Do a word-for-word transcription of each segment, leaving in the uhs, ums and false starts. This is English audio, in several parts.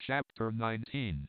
Chapter nineteen.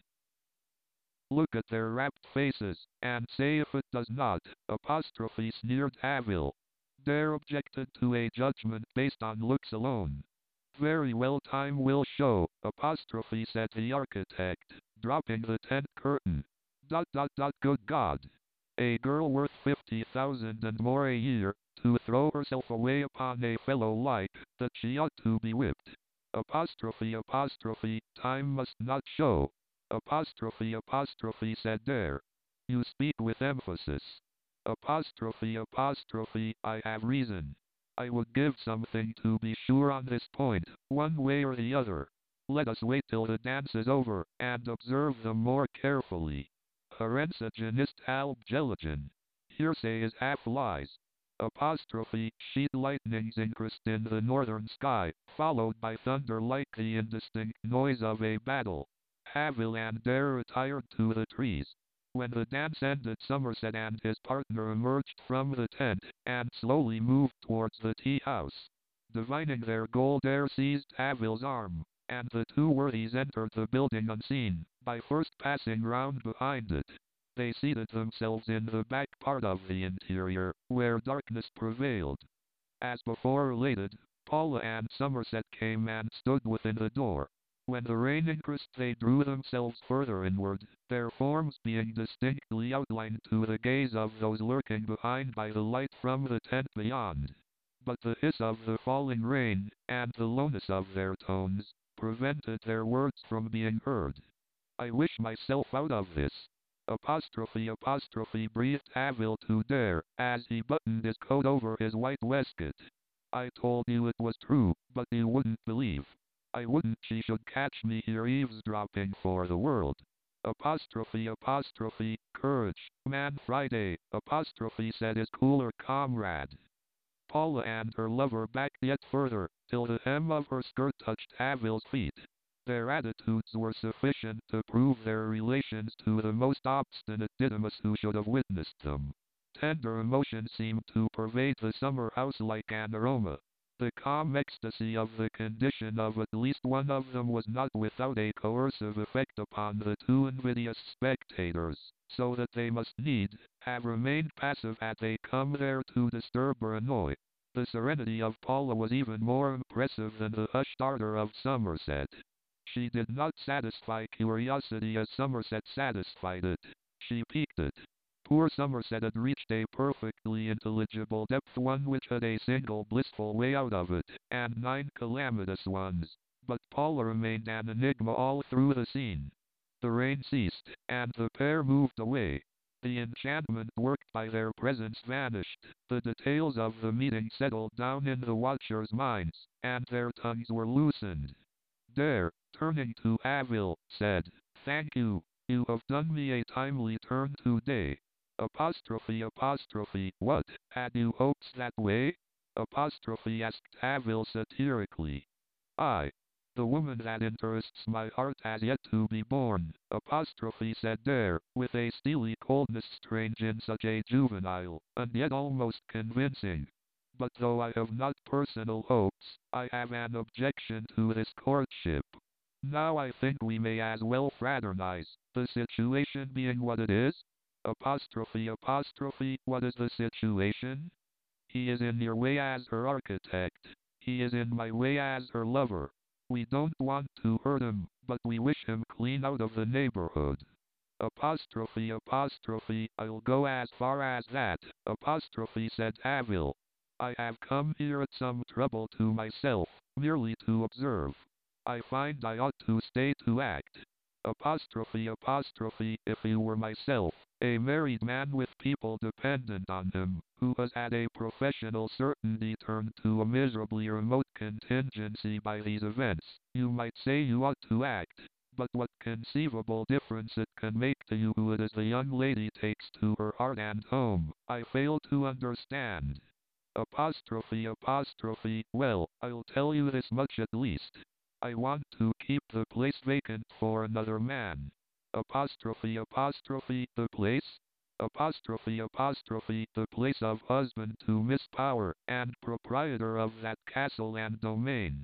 Look at their rapt faces, and say if it does not, apostrophe sneered Avil. Dare objected to a judgment based on looks alone. Very well, time will show, apostrophe said the architect, dropping the tent curtain. Dot dot dot good God. A girl worth fifty thousand and more a year, to throw herself away upon a fellow like that, she ought to be whipped. Apostrophe apostrophe, time must not show. Apostrophe apostrophe said Dare. You speak with emphasis. Apostrophe apostrophe, I have reason. I would give something to be sure on this point, one way or the other. Let us wait till the dance is over, and observe them more carefully. Herensagenist alb gelagen. Hearsay is half lies. Apostrophe, sheet lightnings increased in the northern sky, followed by thunder like the indistinct noise of a battle. Avil and Dare retired to the trees. When the dance ended, Somerset and his partner emerged from the tent, and slowly moved towards the tea house. Divining their goal, Dare seized Avil's arm, and the two worthies entered the building unseen, by first passing round behind it. They seated themselves in the back part of the interior, where darkness prevailed. As before related, Paula and Somerset came and stood within the door. When the rain increased, they drew themselves further inward, their forms being distinctly outlined to the gaze of those lurking behind by the light from the tent beyond. But the hiss of the falling rain, and the lowness of their tones, prevented their words from being heard. I wish myself out of this. Apostrophe apostrophe breathed Avil to Dare, as he buttoned his coat over his white waistcoat. I told you it was true, but you wouldn't believe. I wouldn't she should catch me here eavesdropping for the world. Apostrophe apostrophe, courage, man. Friday, apostrophe said his cooler comrade. Paula and her lover backed yet further, till the hem of her skirt touched Avil's feet. Their attitudes were sufficient to prove their relations to the most obstinate Didymus who should have witnessed them. Tender emotion seemed to pervade the summer house like an aroma. The calm ecstasy of the condition of at least one of them was not without a coercive effect upon the two invidious spectators, so that they must need have remained passive had they come there to disturb or annoy. The serenity of Paula was even more impressive than the hushed ardor of Somerset. She did not satisfy curiosity as Somerset satisfied it. She piqued it. Poor Somerset had reached a perfectly intelligible depth, one which had a single blissful way out of it, and nine calamitous ones. But Paula remained an enigma all through the scene. The rain ceased, and the pair moved away. The enchantment worked by their presence vanished. The details of the meeting settled down in the watchers' minds, and their tongues were loosened. Dare, turning to Avil, said, "Thank you. You have done me a timely turn today." Apostrophe apostrophe, what, had you hopes that way? Apostrophe asked Avil satirically. I. The woman that interests my heart has yet to be born, apostrophe said Dare, with a steely coldness strange in such a juvenile, and yet almost convincing. But though I have not personal hopes, I have an objection to this courtship. Now I think we may as well fraternize, the situation being what it is. Apostrophe apostrophe, what is the situation? He is in your way as her architect. He is in my way as her lover. We don't want to hurt him, but we wish him clean out of the neighborhood. Apostrophe apostrophe, I'll go as far as that, apostrophe said Avil. I have come here at some trouble to myself, merely to observe. I find I ought to stay to act. Apostrophe apostrophe, if he were myself, a married man with people dependent on him, who has had a professional certainty turned to a miserably remote contingency by these events, you might say you ought to act. But what conceivable difference it can make to you who it is the young lady takes to her heart and home, I fail to understand. Apostrophe apostrophe, well, I'll tell you this much at least. I want to keep the place vacant for another man. Apostrophe apostrophe, the place? Apostrophe apostrophe, the place of husband to Miss Power, and proprietor of that castle and domain.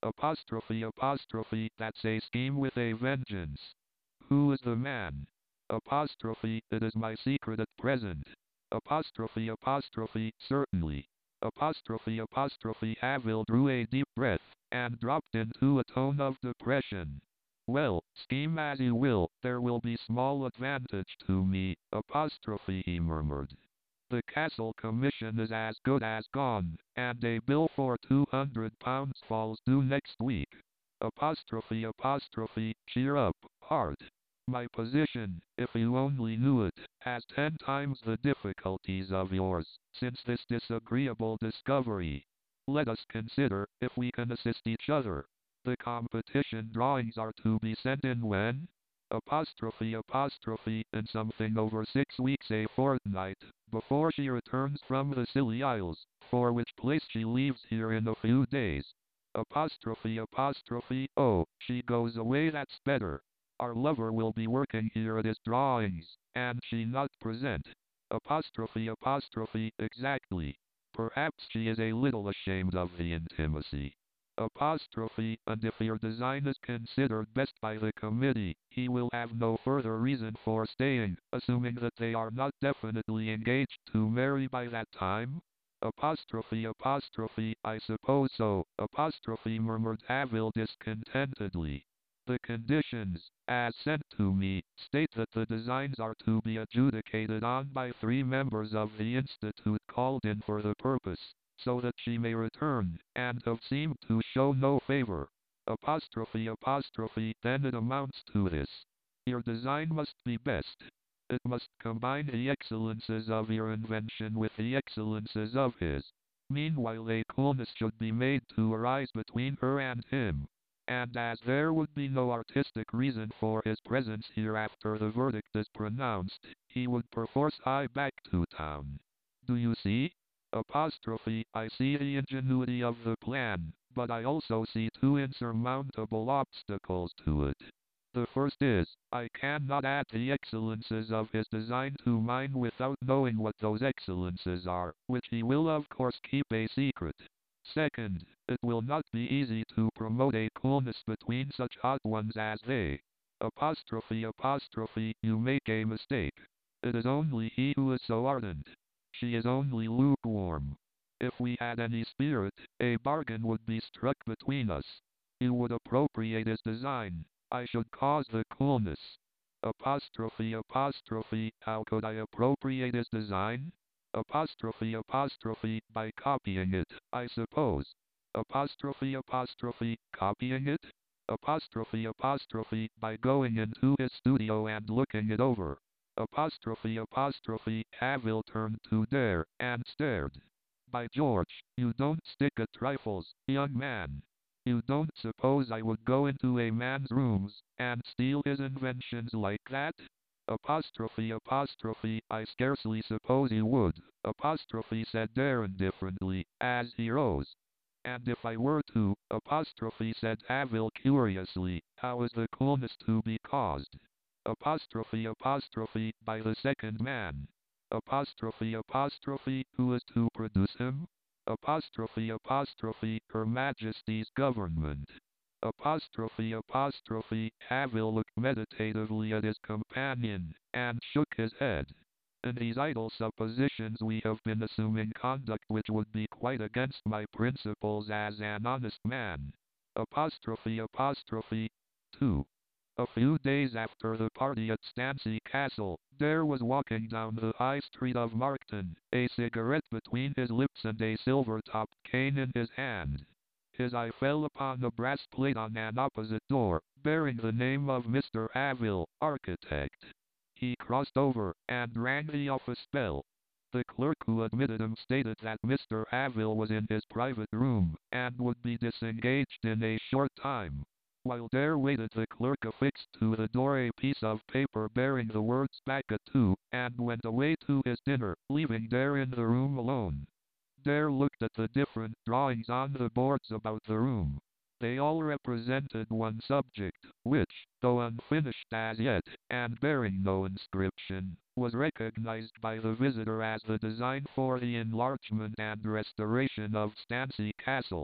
Apostrophe apostrophe that's a scheme with a vengeance. Who is the man? Apostrophe it is my secret at present. Apostrophe apostrophe certainly. Apostrophe apostrophe Avil drew a deep breath and dropped into a tone of depression. Well, scheme as you will, there will be small advantage to me, apostrophe he murmured. The castle commission is as good as gone, and a bill for two hundred pounds falls due next week. Apostrophe apostrophe cheer up, heart. My position, if you only knew it, has ten times the difficulties of yours, since this disagreeable discovery. Let us consider if we can assist each other. The competition drawings are to be sent in when? Apostrophe apostrophe in something over six weeks a fortnight, before she returns from the Scilly Isles, for which place she leaves here in a few days. Apostrophe apostrophe oh, she goes away, that's better. Our lover will be working here at his drawings, and she not present. Apostrophe apostrophe exactly. Perhaps she is a little ashamed of the intimacy. Apostrophe, and if your design is considered best by the committee, he will have no further reason for staying, assuming that they are not definitely engaged to marry by that time? Apostrophe apostrophe I suppose so, apostrophe murmured Avil discontentedly. The conditions, as sent to me, state that the designs are to be adjudicated on by three members of the Institute called in for the purpose, so that she may return, and have seemed to show no favor. Apostrophe apostrophe then it amounts to this. Your design must be best. It must combine the excellences of your invention with the excellences of his. Meanwhile a coolness should be made to arise between her and him. And as there would be no artistic reason for his presence here after the verdict is pronounced, he would perforce hie back to town. Do you see? Apostrophe, I see the ingenuity of the plan, but I also see two insurmountable obstacles to it. The first is, I cannot add the excellences of his design to mine without knowing what those excellences are, which he will of course keep a secret. Second, it will not be easy to promote a coolness between such hot ones as they. Apostrophe apostrophe, you make a mistake. It is only he who is so ardent. She is only lukewarm. If we had any spirit, a bargain would be struck between us. You would appropriate his design. I should cause the coolness. Apostrophe apostrophe, how could I appropriate his design? Apostrophe apostrophe, by copying it, I suppose. Apostrophe apostrophe, copying it? Apostrophe apostrophe, by going into his studio and looking it over. Apostrophe apostrophe, Avil turned to Dare, and stared. By George, you don't stick at trifles, young man. You don't suppose I would go into a man's rooms, and steal his inventions like that? Apostrophe apostrophe, I scarcely suppose you would, apostrophe said Dare indifferently, as he rose. And if I were to, apostrophe said Avil curiously, how is the coolness to be caused? Apostrophe apostrophe, by the second man. Apostrophe apostrophe, who is to produce him? Apostrophe apostrophe, Her Majesty's government. Apostrophe apostrophe, Avil looked meditatively at his companion, and shook his head. In these idle suppositions we have been assuming conduct which would be quite against my principles as an honest man. Apostrophe apostrophe, two. A few days after the party at Stancy Castle, Dare was walking down the high street of Markton, a cigarette between his lips and a silver-topped cane in his hand. His eye fell upon a brass plate on an opposite door, bearing the name of Mister Avil, architect. He crossed over, and rang the office bell. The clerk who admitted him stated that Mister Avil was in his private room, and would be disengaged in a short time. While Dare waited, the clerk affixed to the door a piece of paper bearing the words back at two, and went away to his dinner, leaving Dare in the room alone. Dare looked at the different drawings on the boards about the room. They all represented one subject, which, though unfinished as yet, and bearing no inscription, was recognized by the visitor as the design for the enlargement and restoration of Stancy Castle.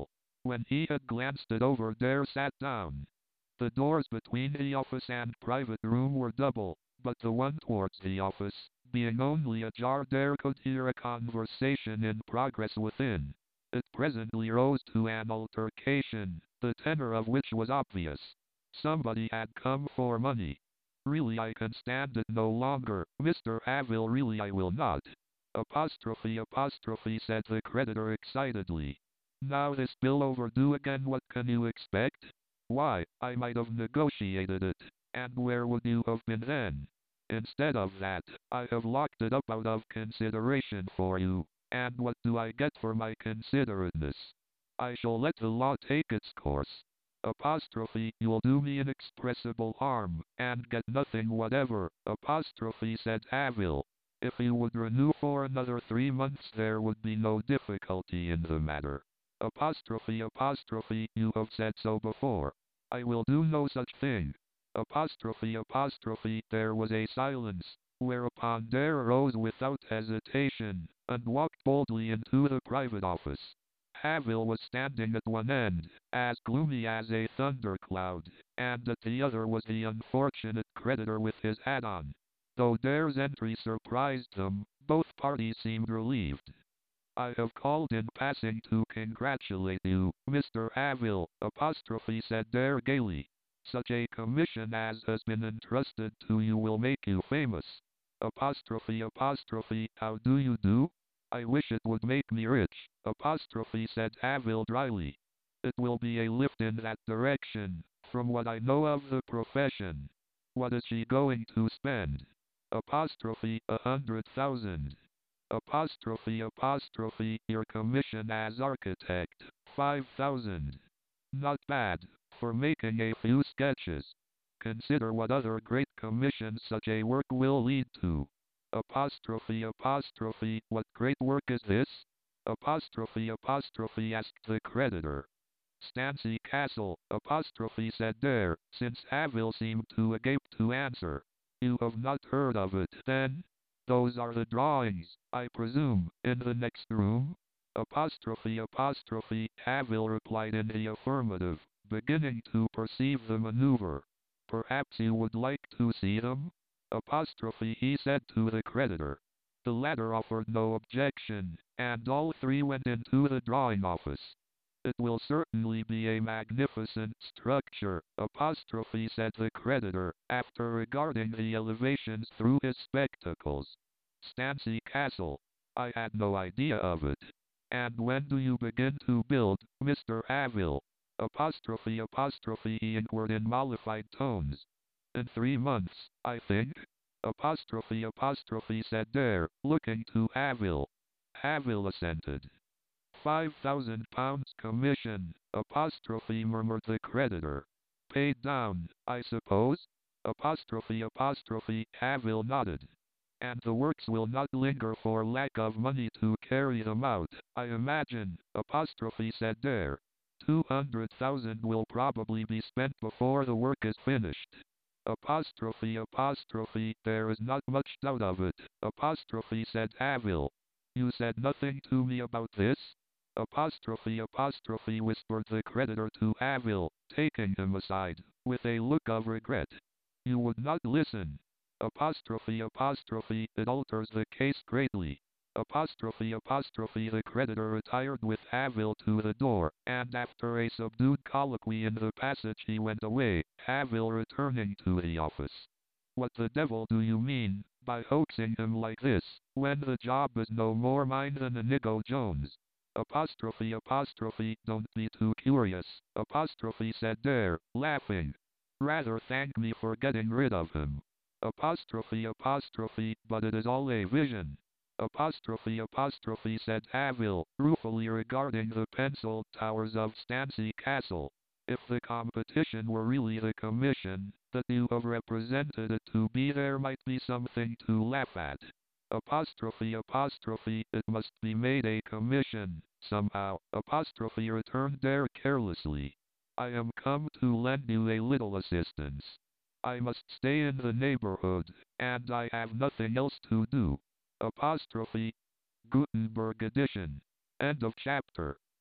When he had glanced it over, Dare sat down. The doors between the office and private room were double, but the one towards the office, being only ajar, Dare could hear a conversation in progress within. It presently rose to an altercation, the tenor of which was obvious. Somebody had come for money. Really, I can stand it no longer, Mister Avil, really I will not. Apostrophe apostrophe, said the creditor excitedly. Now this bill overdue again, what can you expect? Why, I might have negotiated it, and where would you have been then? Instead of that, I have locked it up out of consideration for you, and what do I get for my considerateness? I shall let the law take its course. Apostrophe, you'll do me inexpressible harm, and get nothing whatever, apostrophe, said Avil. If you would renew for another three months, there would be no difficulty in the matter. Apostrophe apostrophe, you have said so before. I will do no such thing. Apostrophe apostrophe, there was a silence, whereupon Dare arose without hesitation, and walked boldly into the private office. Avil was standing at one end, as gloomy as a thundercloud, and at the other was the unfortunate creditor with his hat on. Though Dare's entry surprised them, both parties seemed relieved. I have called in passing to congratulate you, Mister Avil, apostrophe, said Dare gaily. Such a commission as has been entrusted to you will make you famous. Apostrophe apostrophe, how do you do? I wish it would make me rich, apostrophe, said Avil dryly. It will be a lift in that direction, from what I know of the profession. What is she going to spend? Apostrophe, a hundred thousand. Apostrophe apostrophe, your commission as architect, five thousand. Not bad, for making a few sketches. Consider what other great commissions such a work will lead to. Apostrophe apostrophe, what great work is this? Apostrophe apostrophe, asked the creditor. Stancy Castle, apostrophe, said Dare, since Avil seemed too agape to answer. You have not heard of it, then? Those are the drawings, I presume, in the next room? Apostrophe apostrophe, Avil replied in the affirmative, beginning to perceive the maneuver. Perhaps you would like to see them? Apostrophe, he said to the creditor. The latter offered no objection, and all three went into the drawing office. It will certainly be a magnificent structure, apostrophe, said the creditor, after regarding the elevations through his spectacles. Stancy Castle. I had no idea of it. And when do you begin to build, Mister Avil? Apostrophe apostrophe, he inquired in mollified tones. In three months, I think. Apostrophe apostrophe, said Dare, looking to Avil. Avil assented. Five thousand pounds commission, apostrophe, murmured the creditor. Paid down, I suppose? Apostrophe apostrophe, Avil nodded. And the works will not linger for lack of money to carry them out, I imagine, apostrophe, said Dare. Two hundred thousand will probably be spent before the work is finished. Apostrophe apostrophe, there is not much doubt of it, apostrophe, said Avil. You said nothing to me about this? Apostrophe apostrophe, whispered the creditor to Avil, taking him aside, with a look of regret. You would not listen. Apostrophe apostrophe, it alters the case greatly. Apostrophe apostrophe, the creditor retired with Avil to the door, and after a subdued colloquy in the passage he went away, Avil returning to the office. What the devil do you mean, by hoaxing him like this, when the job is no more mine than Inigo Jones? Apostrophe apostrophe, don't be too curious, apostrophe, said Dare, laughing. Rather thank me for getting rid of him. Apostrophe apostrophe, but it is all a vision. Apostrophe apostrophe, said Avil, ruefully regarding the penciled towers of Stancy Castle. If the competition were really the commission that you have represented it to be, there might be something to laugh at. Apostrophe apostrophe, it must be made a commission, somehow, apostrophe, returned Dare carelessly. I am come to lend you a little assistance. I must stay in the neighborhood, and I have nothing else to do. Apostrophe. Gutenberg edition. End of chapter.